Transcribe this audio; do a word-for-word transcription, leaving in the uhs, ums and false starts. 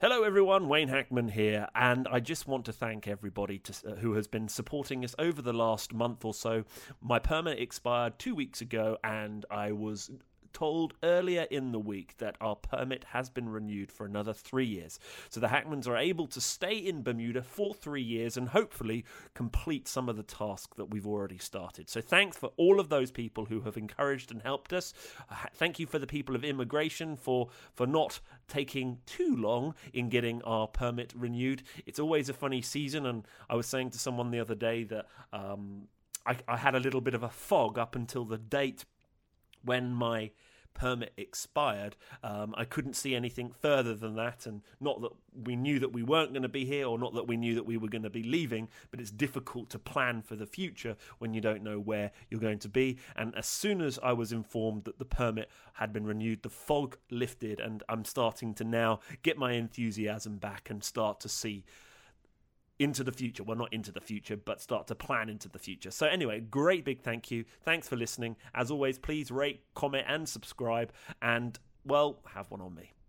Hello everyone, Wayne Hackman here, and I just want to thank everybody to, uh, who has been supporting us over the last month or so. My permit expired two weeks ago, and I was told earlier in the week that our permit has been renewed for another three years. So the Hackmans are able to stay in Bermuda for three years and hopefully complete some of the tasks that we've already started. So thanks for all of those people who have encouraged and helped us. Uh, thank you for the people of immigration for, for not taking too long in getting our permit renewed. It's always a funny season, and I was saying to someone the other day that um, I, I had a little bit of a fog up until the date when my permit expired. um, I couldn't see anything further than that, and not that we knew that we weren't going to be here, or not that we knew that we were going to be leaving, but it's difficult to plan for the future when you don't know where you're going to be. And as soon as I was informed that the permit had been renewed, the fog lifted, and I'm starting to now get my enthusiasm back and start to see into the future. Well, not into the future, but start to plan into the future. So anyway, great big thank you. Thanks for listening. As always, please rate, comment, and subscribe. And, well, have one on me.